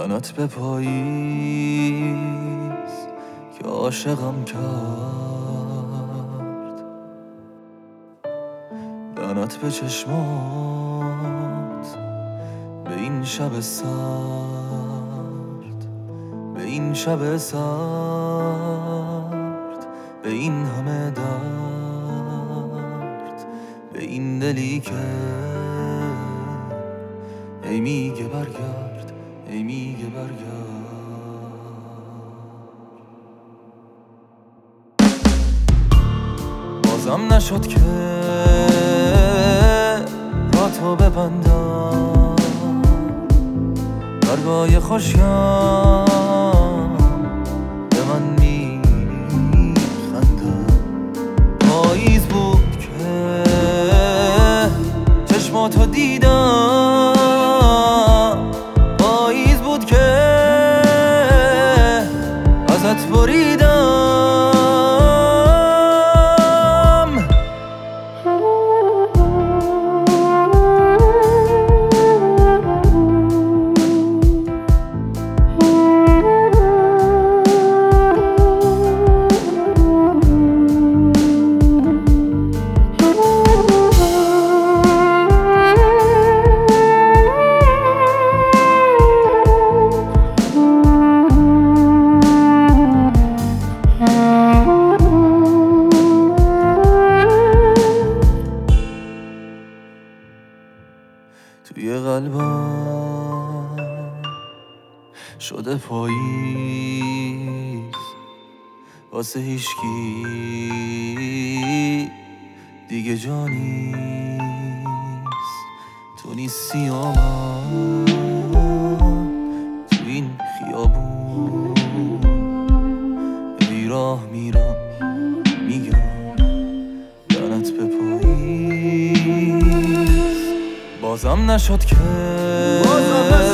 لعنت به پاییز که عاشقم کرد، لعنت به چشمات، به این شب سرد، به این شب سرد، به این همه درد، به این دلی که ای میگه برگرد، ای میگه برگرد. بازم نشد که با تو ببندم برگای خوشیم به من میخنده. پاییز بود که چشماتو دیدم، پاییز بود که ازت بریدم. توی قلبم شده پاییز واسه هیچکی دیگه جا نیست. تو نیستی و من تو این خیابون ای راه میرم میگم لعنت به پاییز. بازم نشد که